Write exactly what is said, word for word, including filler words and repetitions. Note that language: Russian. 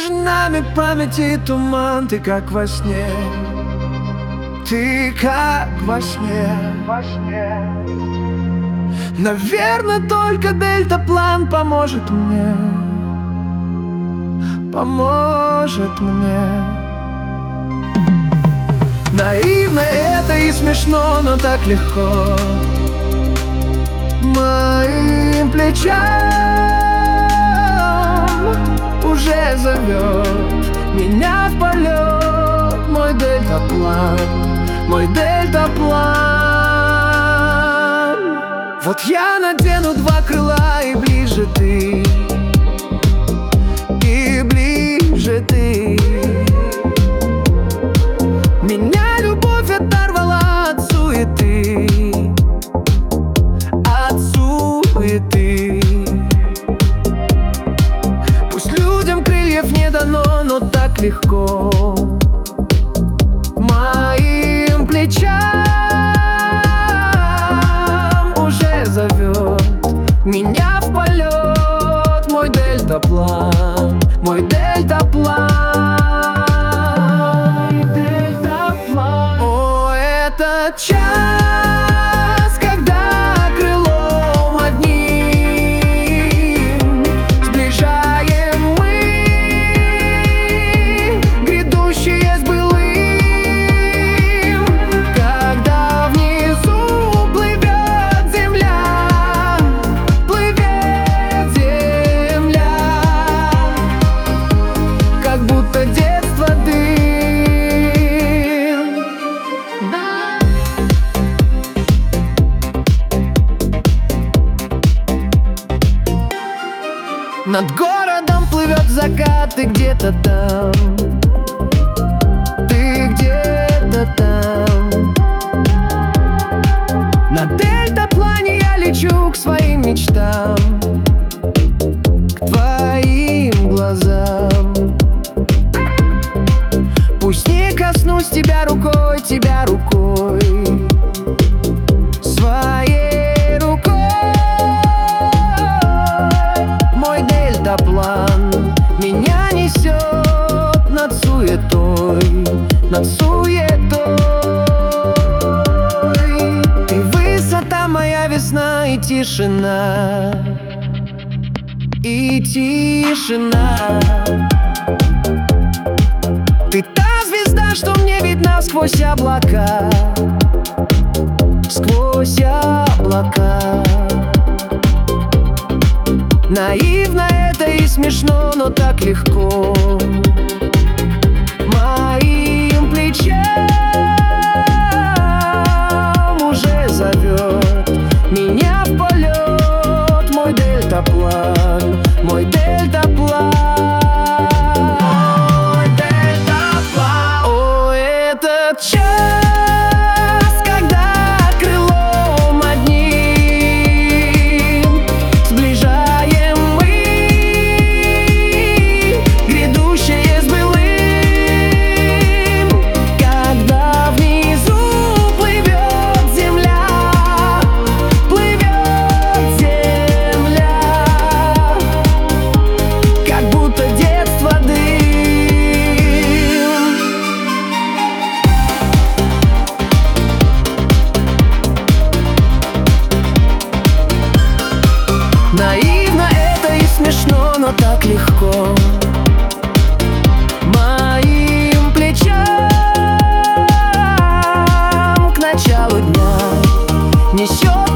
Между нами памяти туман, ты как во сне, ты как во сне, во сне. Наверное, только дельтаплан поможет мне, поможет мне. Наивно это и смешно, но так легко моим плечам уже зовет меня в полет мой дельтаплан, мой дельтаплан. Вот я надену два крыла, и ближе ты, и ближе ты. Меня любовь оторвала от суеты, от суеты. Пусть людям крыльев не дано, но так легко моим плечам уже зовет меня в полет мой дельтаплан, мой дельтаплан. О, этот час, когда крылом одним сближаем мы грядущее с былым, когда внизу плывет земля, плывет земля, как будто детство дым. Над городом плывет закат, ты где-то там, ты где-то там. На дельтаплане я лечу к своим мечтам, к твоим глазам. Пусть не коснусь тебя рукой, тебя рукой, своей рукой. Мой дельтаплан меня несет над суетой, над суетой. Ты высота, моя весна и тишина, и тишина. Ты та звезда, что мне видна сквозь облака, сквозь облака. Наивно это и смешно, но так легко моим плечам уже зовет меня в полет мой дельтаплан, мой дельтаплан. О, этот час, когда крылом одним сближаем мы грядущее с былым, когда внизу плывет земля, плывет земля, как будто детство дым. Наивно это и смешно, но так легко моим плечам к началу дня несет